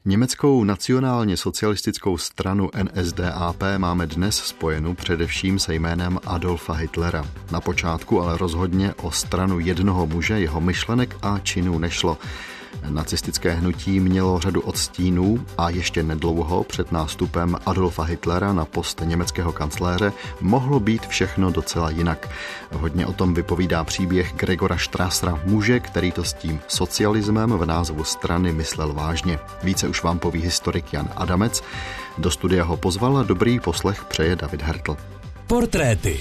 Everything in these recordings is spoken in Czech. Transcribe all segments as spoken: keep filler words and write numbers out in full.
Německou nacionálně socialistickou stranu N S D A P máme dnes spojenou především se jménem Adolfa Hitlera. Na počátku ale rozhodně o stranu jednoho muže, jeho myšlenek a činů nešlo. Nacistické hnutí mělo řadu odstínů a ještě nedlouho před nástupem Adolfa Hitlera na post německého kancléře mohlo být všechno docela jinak. Hodně o tom vypovídá příběh Gregora Strassera, muže, který to s tím socialismem v názvu strany myslel vážně. Více už vám poví historik Jan Adamec. Do studia ho pozval a dobrý poslech přeje David Hertl. Portréty.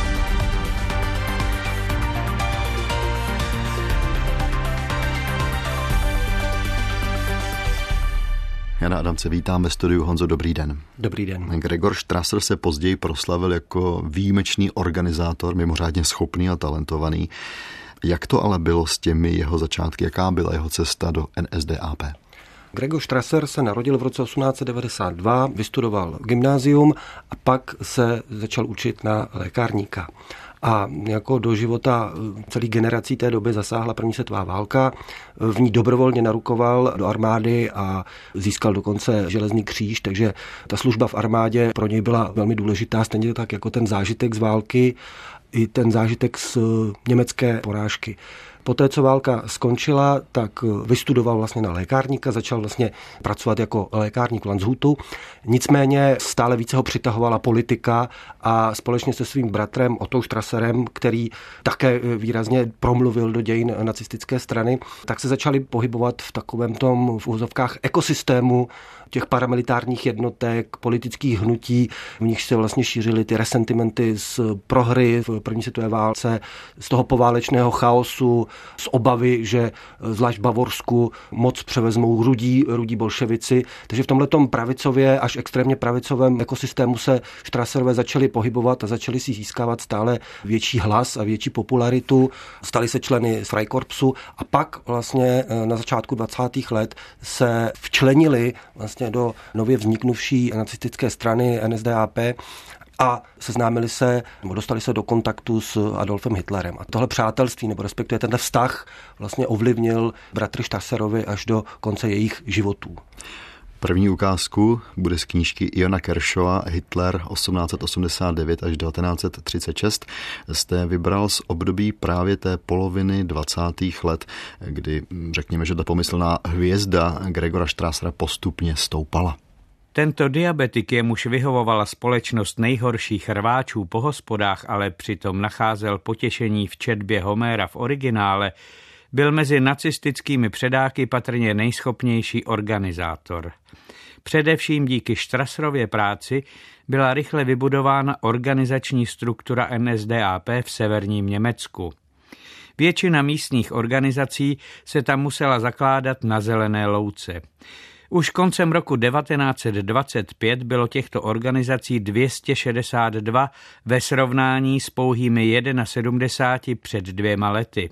Jana Adamce, vítám ve studiu. Honzo, dobrý den. Dobrý den. Gregor Strasser se později proslavil jako výjimečný organizátor, mimořádně schopný a talentovaný. Jak to ale bylo s těmi jeho začátky? Jaká byla jeho cesta do N S D A P? Gregor Strasser se narodil v roce osmnáct set devadesát dva, vystudoval gymnázium a pak se začal učit na lékárníka. A jako do života celých generací té doby zasáhla první světová válka. V ní dobrovolně narukoval do armády a získal dokonce železný kříž, takže ta služba v armádě pro něj byla velmi důležitá, stejně tak jako ten zážitek z války i ten zážitek z německé porážky. Poté, co válka skončila, tak vystudoval vlastně na lékárníka, začal vlastně pracovat jako lékárník v Landshutu. Nicméně stále více ho přitahovala politika a společně se svým bratrem Ottou Strasserem, který také výrazně promluvil do dějin nacistické strany, tak se začali pohybovat v takovém tom v úzovkách ekosystému těch paramilitárních jednotek, politických hnutí, v nich se vlastně šířily ty resentimenty z prohry v první světové válce, z toho poválečného chaosu, z obavy, že zvlášť v Bavorsku moc převezmou rudí, rudí bolševici. Takže v tomhletom pravicově až extrémně pravicovém ekosystému se Strasserové začali pohybovat a začali si získávat stále větší hlas a větší popularitu. Stali se členy Freikorpsu a pak vlastně na začátku dvacátých let se včlenili vlastně do nově vzniknuvší nacistické strany N S D A P a seznámili se, nebo dostali se do kontaktu s Adolfem Hitlerem. A tohle přátelství, nebo respektive ten vztah vlastně ovlivnil bratry Strasserovi až do konce jejich životů. První ukázku bude z knížky Iona Kershawa Hitler osmnáct set osmdesát devět až devatenáct set třicet šest. Jste vybral z období právě té poloviny dvacátých let, kdy řekněme, že ta pomyslná hvězda Gregora Strassera postupně stoupala. Tento diabetik, jemuž vyhovovala společnost nejhorších rváčů po hospodách, ale přitom nacházel potěšení v četbě Homéra v originále, byl mezi nacistickými předáky patrně nejschopnější organizátor. Především díky Strasserově práci byla rychle vybudována organizační struktura N S D A P v severním Německu. Většina místních organizací se tam musela zakládat na zelené louce. Už koncem roku devatenáct set dvacet pět bylo těchto organizací dvě stě šedesát dva ve srovnání s pouhými sedmdesáti jednou před dvěma lety.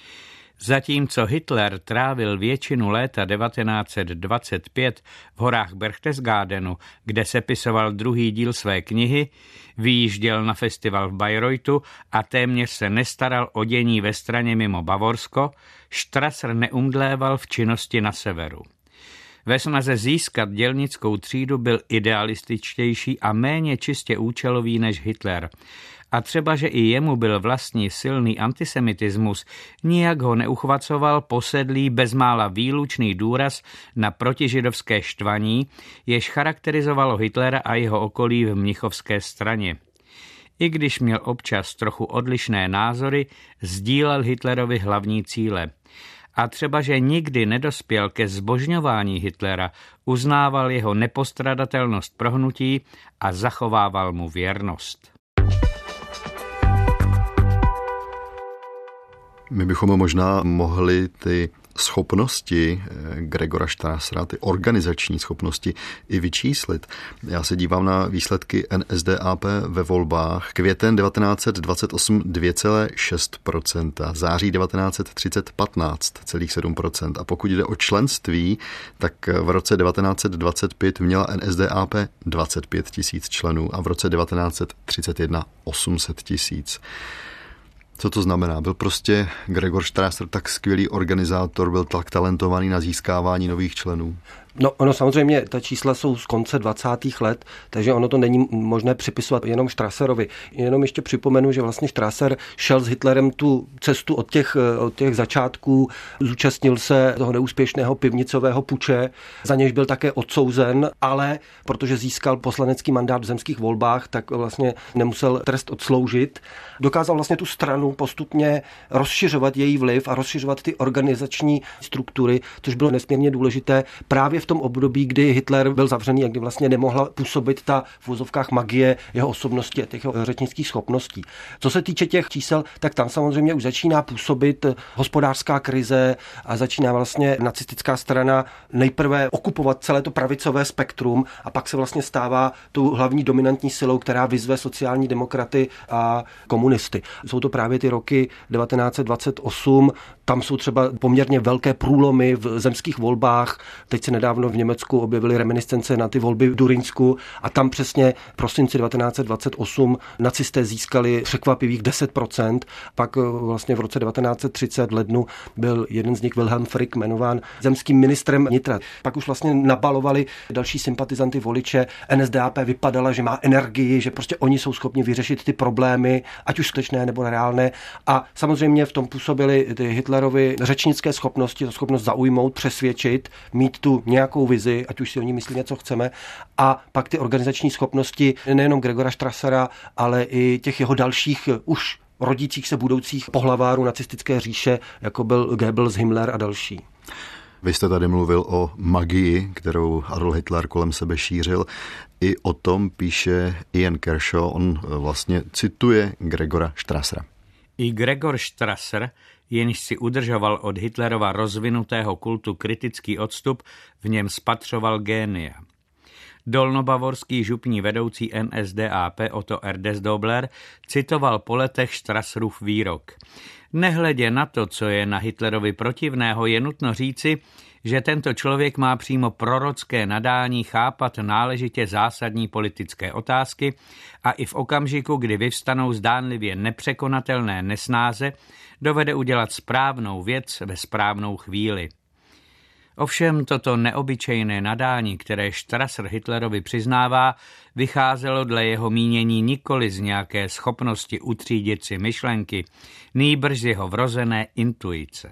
Zatímco Hitler trávil většinu léta devatenáct set dvacet pět v horách Berchtesgadenu, kde sepisoval druhý díl své knihy, vyjížděl na festival v Bayreuthu a téměř se nestaral o dění ve straně mimo Bavorsko, Strasser neumdléval v činnosti na severu. Ve snaze získat dělnickou třídu byl idealističtější a méně čistě účelový než Hitler. A třeba, že i jemu byl vlastní silný antisemitismus, nijak ho neuchvacoval posedlý bezmála výlučný důraz na protižidovské štvaní, jež charakterizovalo Hitlera a jeho okolí v mnichovské straně. I když měl občas trochu odlišné názory, sdílel Hitlerovi hlavní cíle. A třeba, že nikdy nedospěl ke zbožňování Hitlera, uznával jeho nepostradatelnost pro hnutí a zachovával mu věrnost. My bychom možná mohli ty schopnosti Gregora Strassera, ty organizační schopnosti i vyčíslit. Já se dívám na výsledky N S D A P ve volbách. Květen devatenáct set dvacet osm dvě celá šest procenta, září devatenáct set třicet patnáct celá sedm procenta. A pokud jde o členství, tak v roce devatenáct set dvacet pět měla N S D A P dvacet pět tisíc členů a v roce devatenáct set třicet jedna osm set tisíc. Co to znamená? Byl prostě Gregor Strasser tak skvělý organizátor, byl tak talentovaný na získávání nových členů? No ono samozřejmě, ta čísla jsou z konce dvacátých let, takže ono to není možné připisovat jenom Strasserovi. Jenom ještě připomenu, že vlastně Strasser šel s Hitlerem tu cestu od těch, od těch začátků, zúčastnil se toho neúspěšného pivnicového puče, za něž byl také odsouzen, ale protože získal poslanecký mandát v zemských volbách, tak vlastně nemusel trest odsloužit. Dokázal vlastně tu stranu postupně rozšiřovat její vliv a rozšiřovat ty organizační struktury, což bylo nesmírně důležité právě v tom období, kdy Hitler byl zavřený a kdy vlastně nemohla působit ta v vozovkách magie jeho osobnosti a těch řečnických schopností. Co se týče těch čísel, tak tam samozřejmě už začíná působit hospodářská krize a začíná vlastně nacistická strana nejprve okupovat celé to pravicové spektrum a pak se vlastně stává tou hlavní dominantní silou, která vyzve sociální demokraty a komunisty. Jsou to právě ty roky devatenáct set dvacet osm, tam jsou třeba poměrně velké průlomy v zemských volbách. Teď se nedávno v Německu objevily reminiscence na ty volby v Durinsku a tam přesně v prosinci devatenáct set dvacet osm nacisté získali překvapivých deset procent. Pak vlastně v roce devatenáct set třicet v lednu byl jeden z nich, Wilhelm Frick, jmenován zemským ministrem vnitra. Pak už vlastně nabalovali další sympatizanty voliče. N S D A P vypadala, že má energii, že prostě oni jsou schopni vyřešit ty problémy, ať už skutečné nebo reálné. A samozřejmě v tom působili ty Hitlerovy řečnické schopnosti, to schopnost zaujmout, přesvědčit, mít tu nějakou vizi, ať už si o ní myslí něco chceme. A pak ty organizační schopnosti nejenom Gregora Strassera, ale i těch jeho dalších už rodících se budoucích pohlavárů nacistické říše, jako byl Goebbels, Himmler a další. Vy jste tady mluvil o magii, kterou Adolf Hitler kolem sebe šířil. I o tom píše Ian Kershaw, on vlastně cituje Gregora Strassera. I Gregor Strasser, jenž si udržoval od Hitlerova rozvinutého kultu kritický odstup, v něm spatřoval génia. Dolnobavorský župní vedoucí N S D A P Otto Erdesdobler citoval po letech Strasserův výrok. Nehledě na to, co je na Hitlerovi protivného, je nutno říci, že tento člověk má přímo prorocké nadání chápat náležitě zásadní politické otázky a i v okamžiku, kdy vyvstanou zdánlivě nepřekonatelné nesnáze, dovede udělat správnou věc ve správnou chvíli. Ovšem toto neobyčejné nadání, které Strasser Hitlerovi přiznává, vycházelo dle jeho mínění nikoli z nějaké schopnosti utřídit si myšlenky, nýbrž z jeho vrozené intuice.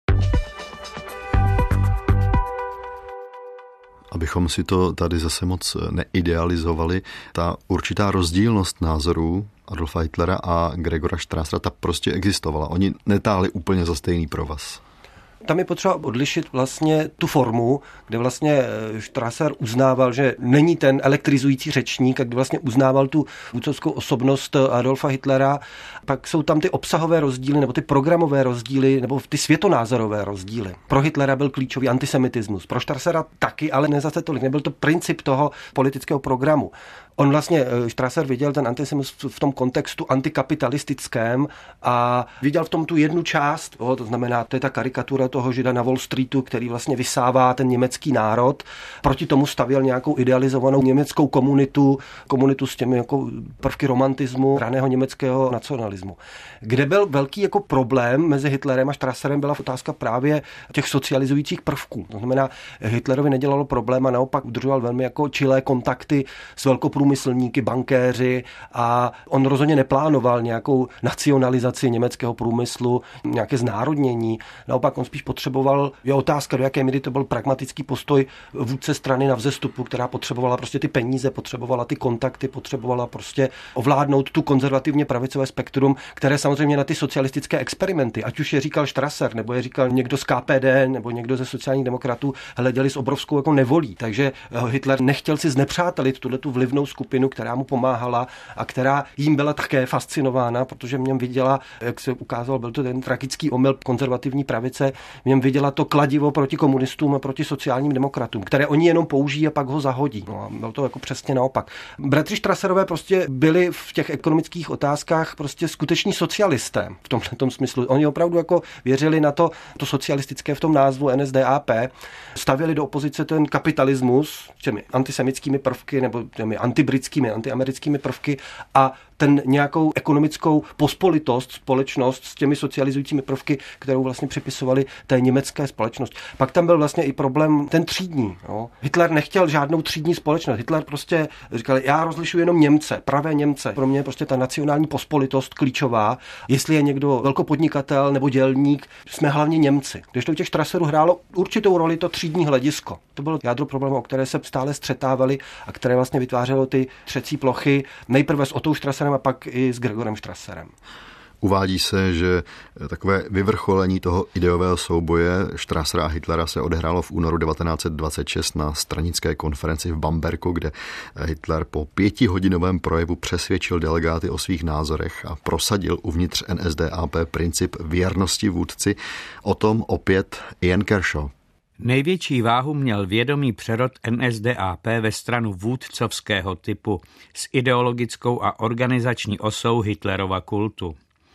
Abychom si to tady zase moc neidealizovali, ta určitá rozdílnost názorů Adolfa Hitlera a Gregora Strassera, ta prostě existovala. Oni netáhli úplně za stejný provaz. Tam je potřeba odlišit vlastně tu formu, kde vlastně Strasser uznával, že není ten elektrizující řečník, a kdy vlastně uznával tu vůdcovskou osobnost Adolfa Hitlera. Pak jsou tam ty obsahové rozdíly, nebo ty programové rozdíly, nebo ty světonázorové rozdíly. Pro Hitlera byl klíčový antisemitismus, pro Strassera taky, ale ne zase tolik. Nebyl to princip toho politického programu. On vlastně, Strasser viděl ten antisemitismus v tom kontextu antikapitalistickém a viděl v tom tu jednu část, oh, to znamená, to je ta karikatura toho Žida na Wall Streetu, který vlastně vysává ten německý národ. Proti tomu stavěl nějakou idealizovanou německou komunitu, komunitu s těmi jako prvky romantismu, raného německého nacionalismu. Kde byl velký jako problém mezi Hitlerem a Strasserem, byla otázka právě těch socializujících prvků. To znamená, Hitlerovi nedělalo problém a naopak udržoval velmi jako čilé kontakty s velkoprůmyslníky, bankéři a on rozhodně neplánoval nějakou nacionalizaci německého průmyslu, nějaké znárodnění. Naopak on spíš potřeboval, je otázka, do jaké míry to byl pragmatický postoj vůdce strany na vzestupu, která potřebovala prostě ty peníze, potřebovala ty kontakty, potřebovala prostě ovládnout tu konzervativně pravicové spektrum, které samozřejmě na ty socialistické experimenty, ať už je říkal Strasser, nebo je říkal někdo z K P D, nebo někdo ze sociálních demokratů, hleděli s obrovskou jako nevolí. Takže Hitler nechtěl si znepřátelit tuhletu vlivnou skupinu, která mu pomáhala a která jím byla také fascinována, protože v něm viděla, jak se ukázalo, byl to ten tragický omyl konzervativní pravice, v něm viděla to kladivo proti komunistům a proti sociálním demokratům, které oni jenom použijí a pak ho zahodí. No a bylo to jako přesně naopak. Bratři Strasserové prostě byli v těch ekonomických otázkách prostě skuteční socialisté v tomhle tom smyslu. Oni opravdu jako věřili na to, to socialistické v tom názvu N S D A P, stavěli do opozice ten kapitalismus těmi antisemickými prvky nebo těmi antibritskými, antiamerickými prvky a ten nějakou ekonomickou pospolitost, společnost s těmi socializujícími prvky, kterou vlastně připisovali té německé společnosti. Pak tam byl vlastně i problém ten třídní. Jo. Hitler nechtěl žádnou třídní společnost. Hitler prostě říkal, já rozlišuji jenom Němce, pravé Němce. Pro mě je prostě ta nacionální pospolitost klíčová. Jestli je někdo velkopodnikatel nebo dělník, jsme hlavně Němci. Když to u těch Strasserů hrálo určitou roli to třídní hledisko. To bylo jádro problému, o které se stále střetávali a které vlastně vytvářelo ty třecí plochy nejprve s Ottou Strasserem a pak i s Gregorem Strasserem. Uvádí se, že takové vyvrcholení toho ideového souboje Strassera a Hitlera se odehrálo v únoru devatenáct set dvacet šest na stranické konferenci v Bamberku, kde Hitler po pětihodinovém projevu přesvědčil delegáty o svých názorech a prosadil uvnitř N S D A P princip věrnosti vůdci. O tom opět Ian Kershaw. Největší váhu měl vědomý přerod N S D A P ve stranu vůdcovského typu s ideologickou a organizační osou Hitlerova kultu.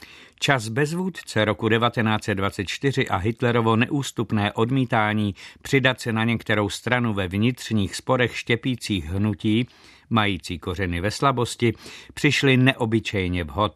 Čas bez vůdce roku devatenáct set dvacet čtyři a Hitlerovo neústupné odmítání přidat se na některou stranu ve vnitřních sporech štěpících hnutí, mající kořeny ve slabosti, přišly neobyčejně vhod.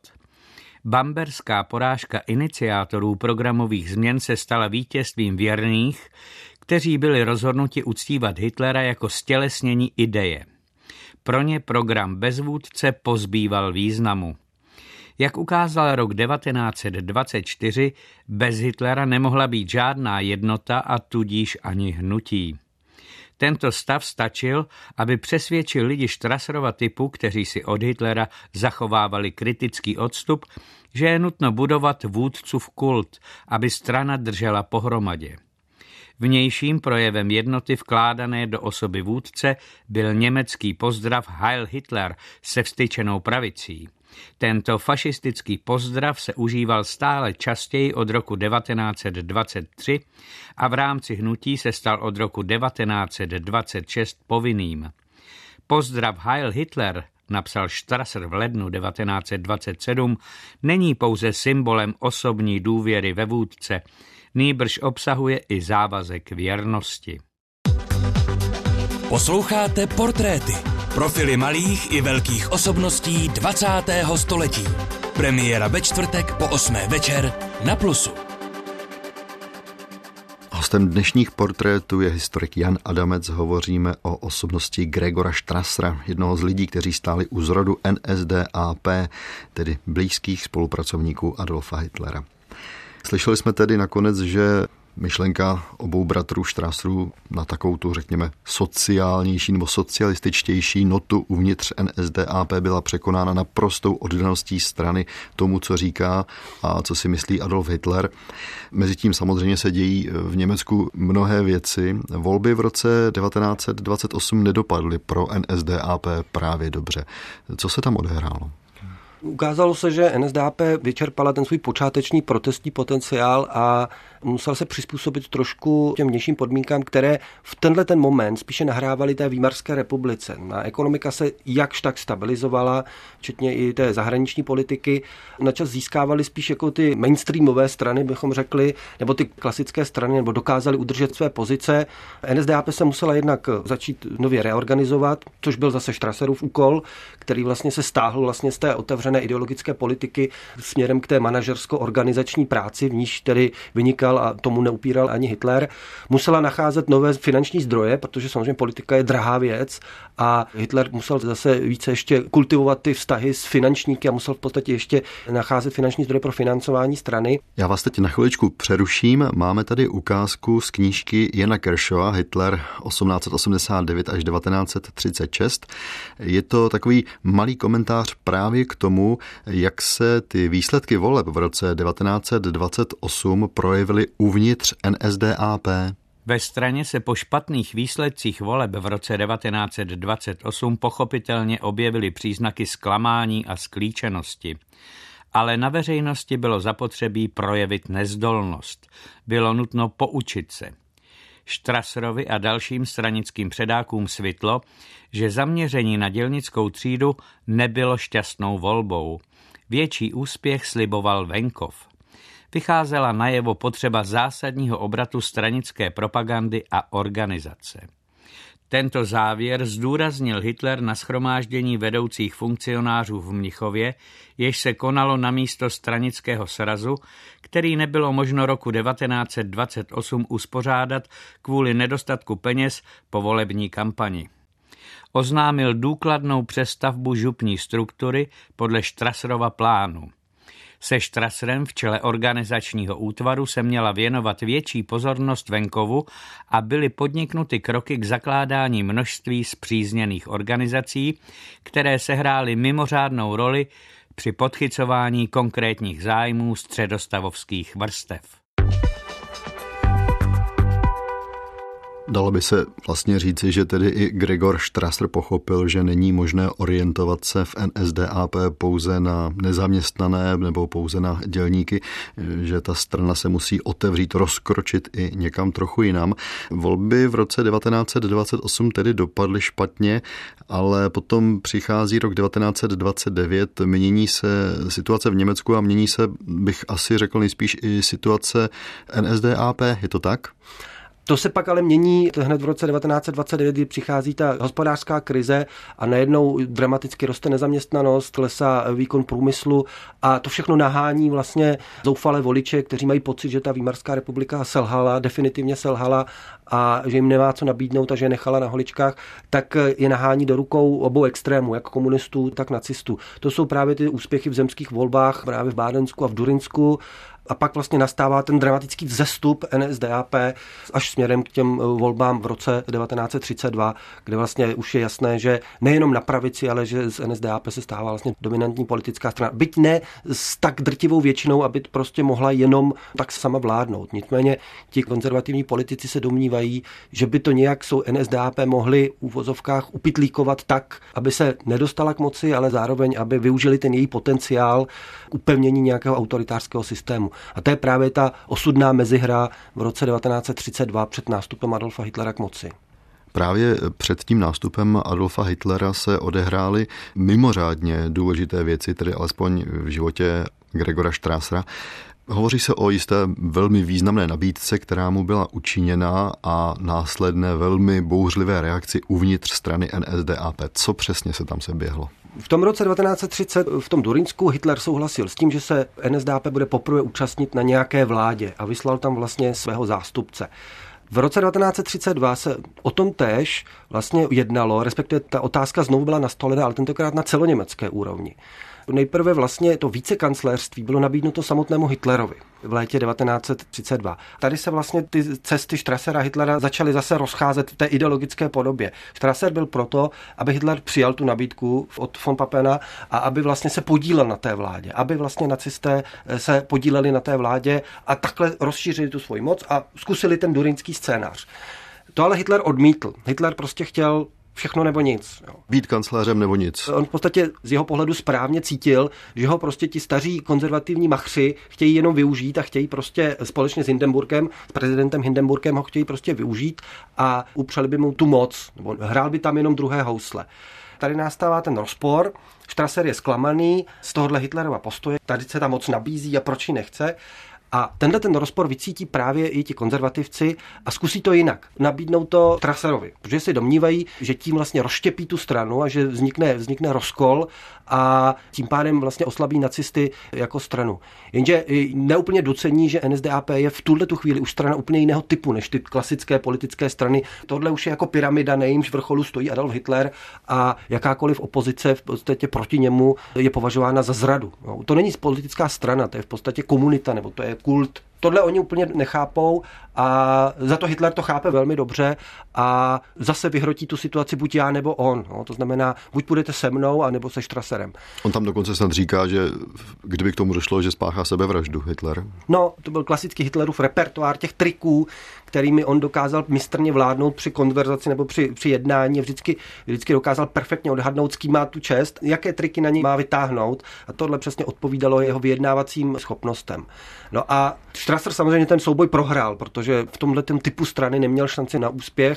Bamberská porážka iniciátorů programových změn se stala vítězstvím věrných, kteří byli rozhodnuti uctívat Hitlera jako stělesnění ideje. Pro ně program bez vůdce pozbýval významu. Jak ukázal rok devatenáct set dvacet čtyři, bez Hitlera nemohla být žádná jednota a tudíž ani hnutí. Tento stav stačil, aby přesvědčil lidi Strasserova typu, kteří si od Hitlera zachovávali kritický odstup, že je nutno budovat vůdcův kult, aby strana držela pohromadě. Vnějším projevem jednoty vkládané do osoby vůdce byl německý pozdrav Heil Hitler se vztyčenou pravicí. Tento fašistický pozdrav se užíval stále častěji od roku devatenáct set dvacet tři a v rámci hnutí se stal od roku devatenáct set dvacet šest povinným. Pozdrav Heil Hitler, napsal Strasser v lednu devatenáct set dvacet sedm, není pouze symbolem osobní důvěry ve vůdce, nýbrž obsahuje i závazek věrnosti. Posloucháte Portréty. Profily malých i velkých osobností dvacátého století. Premiéra ve čtvrtek po osmé večer na Plusu. Hostem dnešních portrétů je historik Jan Adamec. Hovoříme o osobnosti Gregora Strassera, jednoho z lidí, kteří stáli u zrodu N S D A P, tedy blízkých spolupracovníků Adolfa Hitlera. Slyšeli jsme tedy nakonec, že myšlenka obou bratrů Strasserů na takovou tu, řekněme, sociálnější nebo socialističtější notu uvnitř N S D A P byla překonána naprostou oddaností strany tomu, co říká a co si myslí Adolf Hitler. Mezitím samozřejmě se dějí v Německu mnohé věci. Volby v roce devatenáct set dvacet osm nedopadly pro N S D A P právě dobře. Co se tam odehrálo? Ukázalo se, že N S D A P vyčerpala ten svůj počáteční protestní potenciál a musel se přizpůsobit trošku těm vnějším podmínkám, které v tenhle ten moment spíše nahrávaly té Výmarské republice. Na ekonomika se jakž tak stabilizovala, včetně i té zahraniční politiky. Načas získávaly spíš jako ty mainstreamové strany, bychom řekli, nebo ty klasické strany, nebo dokázali udržet své pozice. N S D A P se musela jednak začít nově reorganizovat, což byl zase Strasserův úkol, který vlastně se stáhl vlastně z té otevřené ideologické politiky směrem k té manažersko-organizační práci, v níž tedy vynikal a tomu neupíral ani Hitler. Musela nacházet nové finanční zdroje, protože samozřejmě politika je drahá věc a Hitler musel zase více ještě kultivovat ty vztahy s finančníky a musel v podstatě ještě nacházet finanční zdroje pro financování strany. Já vás teď na chviličku přeruším. Máme tady ukázku z knížky Jana Kershawa Hitler osmnáct set osmdesát devět až devatenáct set třicet šest. Je to takový malý komentář právě k tomu, jak se ty výsledky voleb v roce devatenáct set dvacet osm projevily uvnitř N S D A P. Ve straně se po špatných výsledcích voleb v roce devatenáct set dvacet osm pochopitelně objevily příznaky zklamání a sklíčenosti. Ale na veřejnosti bylo zapotřebí projevit nezdolnost. Bylo nutno poučit se. Strasserovi a dalším stranickým předákům svitlo, že zaměření na dělnickou třídu nebylo šťastnou volbou. Větší úspěch sliboval venkov. Vycházela najevo potřeba zásadního obratu stranické propagandy a organizace. Tento závěr zdůraznil Hitler na shromáždění vedoucích funkcionářů v Mnichově, jež se konalo na místo stranického srazu, který nebylo možno roku devatenáct set dvacet osm uspořádat kvůli nedostatku peněz po volební kampani. Oznámil důkladnou přestavbu župní struktury podle Strasserova plánu. Se Strasserem v čele organizačního útvaru se měla věnovat větší pozornost venkovu a byly podniknuty kroky k zakládání množství spřízněných organizací, které sehrály mimořádnou roli při podchycování konkrétních zájmů středostavovských vrstev. Dalo by se vlastně říci, že tedy i Gregor Strasser pochopil, že není možné orientovat se v N S D A P pouze na nezaměstnané nebo pouze na dělníky, že ta strana se musí otevřít, rozkročit i někam trochu jinam. Volby v roce devatenáct set dvacet osm tedy dopadly špatně, ale potom přichází rok devatenáct set dvacet devět, mění se situace v Německu a mění se, bych asi řekl nejspíš i situace N S D A P, je to tak? To se pak ale mění hned v roce devatenáct set dvacet devět, kdy přichází ta hospodářská krize a najednou dramaticky roste nezaměstnanost, klesá výkon průmyslu a to všechno nahání vlastně zoufalé voliče, kteří mají pocit, že ta Výmarská republika selhala, definitivně selhala a že jim nemá co nabídnout a že je nechala na holičkách, tak je nahání do rukou obou extrémů, jak komunistů, tak nacistů. To jsou právě ty úspěchy v zemských volbách, právě v Bádensku a v Durinsku. A pak vlastně nastává ten dramatický vzestup N S D A P až směrem k těm volbám v roce devatenáct set třicet dva, kde vlastně už je jasné, že nejenom na pravici, ale že z N S D A P se stává vlastně dominantní politická strana. Byť ne s tak drtivou většinou, aby prostě mohla jenom tak sama vládnout. Nicméně ti konzervativní politici se domnívají, že by to nějak jsou N S D A P mohli v uvozovkách upitlíkovat tak, aby se nedostala k moci, ale zároveň, aby využili ten její potenciál k upevnění nějakého autoritářského systému. A to je právě ta osudná mezihra v roce devatenáct set třicet dva před nástupem Adolfa Hitlera k moci. Právě před tím nástupem Adolfa Hitlera se odehrály mimořádně důležité věci, tedy alespoň v životě Gregora Strassera. Hovoří se o jisté velmi významné nabídce, která mu byla učiněna a následné velmi bouřlivé reakci uvnitř strany N S D A P. Co přesně se tam se běhlo? V tom roce devatenáct set třicet v tom Durinsku Hitler souhlasil s tím, že se N S D A P bude poprvé účastnit na nějaké vládě a vyslal tam vlastně svého zástupce. V roce devatenáct set třicet dva se o tom též vlastně jednalo, respektive ta otázka znovu byla nastolena, ale tentokrát na celoněmecké úrovni. Nejprve vlastně to vicekancléřství bylo nabídnuto samotnému Hitlerovi v létě devatenáct set třicet dva. Tady se vlastně ty cesty Strassera a Hitlera začaly zase rozcházet v té ideologické podobě. Strasser byl proto, aby Hitler přijal tu nabídku od von Pappena a aby vlastně se podílel na té vládě, aby vlastně nacisté se podíleli na té vládě a takhle rozšířili tu svoji moc a zkusili ten durinský scénář. To ale Hitler odmítl. Hitler prostě chtěl všechno nebo nic. Jo. Být kancléřem nebo nic. On v podstatě z jeho pohledu správně cítil, že ho prostě ti staří konzervativní machři chtějí jenom využít a chtějí prostě společně s Hindenburgem, s prezidentem Hindenburgem ho chtějí prostě využít a upřeli by mu tu moc. Nebo hrál by tam jenom druhé housle. Tady nastává ten rozpor, Strasser je zklamaný z tohohle Hitlerova postoje, tady se ta moc nabízí a proč ji nechce. A tenhle ten rozpor vycítí právě i ti konzervativci a zkusí to jinak. Nabídnou to Strasserovi, protože si domnívají, že tím vlastně rozštěpí tu stranu a že vznikne, vznikne rozkol a tím pádem vlastně oslabí nacisty jako stranu. Jenže neúplně docení, že N S D A P je v tuhle tu chvíli už strana úplně jiného typu než ty klasické politické strany. Tohle už je jako pyramida, na jejímž vrcholu stojí Adolf Hitler a jakákoliv opozice v podstatě proti němu je považována za zradu. No, to není politická strana, to je v podstatě komunita nebo to je kult. Tohle oni úplně nechápou a za to Hitler to chápe velmi dobře a zase vyhrotí tu situaci buď já nebo on. No, to znamená, buď půjdete se mnou, anebo se Strasserem. On tam dokonce snad říká, že kdyby k tomu došlo, že spáchá sebevraždu Hitler. No, to byl klasický Hitlerův repertoár těch triků, kterými on dokázal mistrně vládnout při konverzaci nebo při, při jednání. Vždycky, vždycky dokázal perfektně odhadnout, s kým má tu čest, jaké triky na něj má vytáhnout a tohle přesně odpovídalo jeho vyjednávacím schopnostem. No a Strasser samozřejmě ten souboj prohrál, protože v tomhle typu strany neměl šanci na úspěch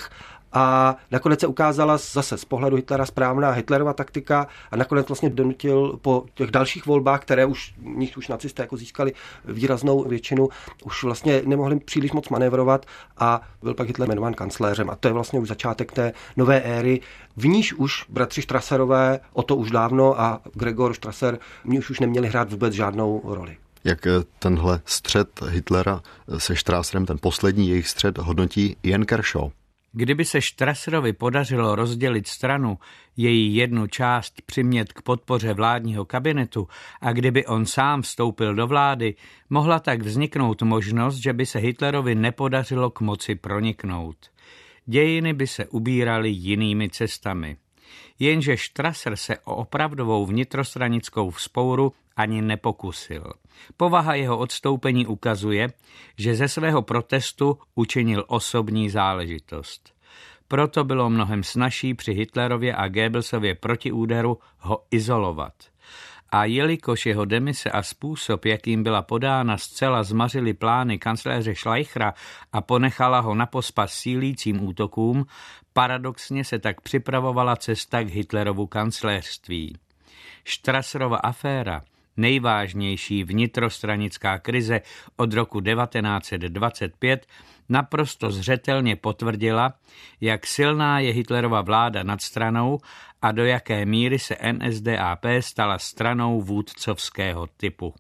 A nakonec se ukázala zase z pohledu Hitlera správná Hitlerova taktika a nakonec vlastně donutil po těch dalších volbách, které už, nich už nacisté jako získali výraznou většinu, už vlastně nemohli příliš moc manévrovat a byl pak Hitler jmenován kancléřem. A to je vlastně už začátek té nové éry, v níž už bratři Strasserové o to už dávno a Gregor Strasser v ní už, už neměli hrát vůbec žádnou roli. Jak tenhle střet Hitlera se Strasserem, ten poslední jejich střet, hodnotí Ian Kershaw. Kdyby se Strasserovi podařilo rozdělit stranu, její jednu část přimět k podpoře vládního kabinetu a kdyby on sám vstoupil do vlády, mohla tak vzniknout možnost, že by se Hitlerovi nepodařilo k moci proniknout. Dějiny by se ubíraly jinými cestami. Jenže Strasser se o opravdovou vnitrostranickou vzpouru ani nepokusil. Povaha jeho odstoupení ukazuje, že ze svého protestu učinil osobní záležitost. Proto bylo mnohem snazší při Hitlerově a Goebbelsově protiúderu ho izolovat. A jelikož jeho demise a způsob, jakým byla podána, zcela zmařily plány kancléře Schleichera a ponechala ho na pospas sílícím útokům, paradoxně se tak připravovala cesta k Hitlerovu kancléřství. Strasserova aféra, nejvážnější vnitrostranická krize od roku devatenáct set dvacet pět, naprosto zřetelně potvrdila, jak silná je Hitlerova vláda nad stranou a do jaké míry se N S D A P stala stranou vůdcovského typu.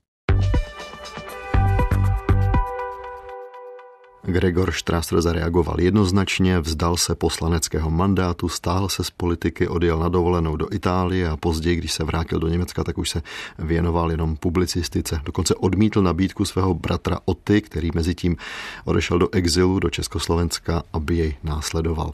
Gregor Strasser zareagoval jednoznačně, vzdal se poslaneckého mandátu, stáhl se z politiky, odjel na dovolenou do Itálie a později, když se vrátil do Německa, tak už se věnoval jenom publicistice. Dokonce odmítl nabídku svého bratra Otty, který mezi tím odešel do exilu do Československa, aby jej následoval.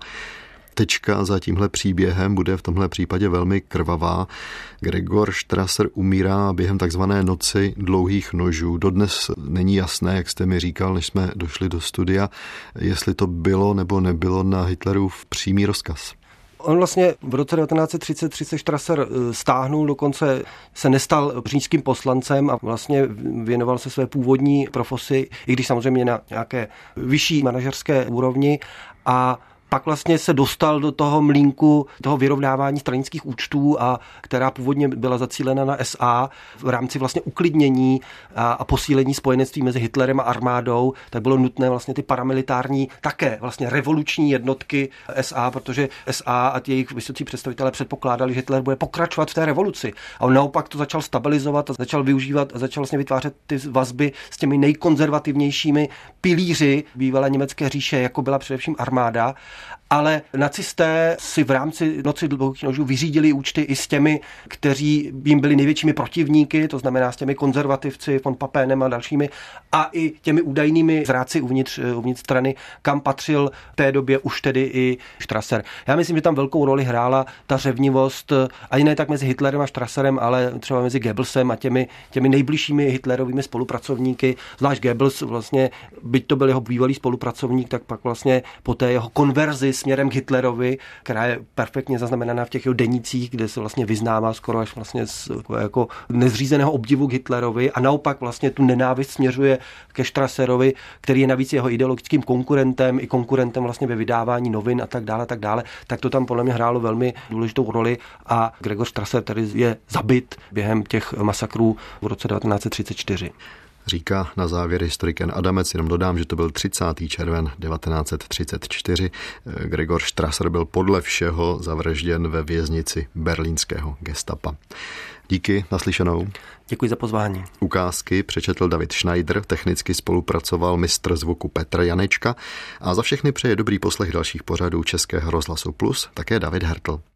Tečka za tímhle příběhem bude v tomhle případě velmi krvavá. Gregor Strasser umírá během takzvané noci dlouhých nožů. Dodnes není jasné, jak jste mi říkal, než jsme došli do studia, jestli to bylo nebo nebylo na Hitlerův přímý rozkaz. On vlastně v roce devatenáct set třicet tři se Strasser stáhnul, dokonce se nestal říšským poslancem a vlastně věnoval se své původní profesi, i když samozřejmě na nějaké vyšší manažerské úrovni, a pak vlastně se dostal do toho mlýnku toho vyrovnávání stranických účtů, a která původně byla zacílena na S A v rámci vlastně uklidnění a, a posílení spojenectví mezi Hitlerem a armádou, tak bylo nutné vlastně ty paramilitární, také vlastně revoluční jednotky S A, protože S A a jejich vysocí představitelé předpokládali, že Hitler bude pokračovat v té revoluci. A on naopak to začal stabilizovat a začal využívat a začal vlastně vytvářet ty vazby s těmi nejkonzervativnějšími pilíři bývalé německé říše, jako byla především armáda. Ale nacisté si v rámci noci dlouhých nožů vyřídili účty i s těmi, kteří jim byli největšími protivníky, to znamená s těmi konzervativci, von Papenem a dalšími, a i těmi údajnými zráci uvnitř, uvnitř strany, kam patřil v té době už tedy i Strasser. Já myslím, že tam velkou roli hrála ta řevnivost, ani ne tak mezi Hitlerem a Strasserem, ale třeba mezi Goebbelsem a těmi, těmi nejbližšími Hitlerovými spolupracovníky. Zvlášť Goebbels vlastně, byť to byl jeho bývalý spolupracovník, tak pak vlastně po té jeho konverzi směrem k Hitlerovi, která je perfektně zaznamenaná v těch jeho denících, kde se vlastně vyznává skoro až vlastně z jako nezřízeného obdivu k Hitlerovi, a naopak vlastně tu nenávist směřuje ke Strasserovi, který je navíc jeho ideologickým konkurentem i konkurentem vlastně ve vydávání novin a tak dále, tak dále. Tak to tam podle mě hrálo velmi důležitou roli a Gregor Strasser tady je zabit během těch masakrů v roce devatenáct set třicet čtyři. Říká na závěr historik Jan Adamec, jenom dodám, že to byl třicátého června devatenáct set třicet čtyři. Gregor Strasser byl podle všeho zavražděn ve věznici berlínského gestapa. Díky, naslyšenou. Děkuji za pozvání. Ukázky přečetl David Schneider, technicky spolupracoval mistr zvuku Petr Janečka a za všechny přeje dobrý poslech dalších pořadů Českého rozhlasu Plus také David Hertl.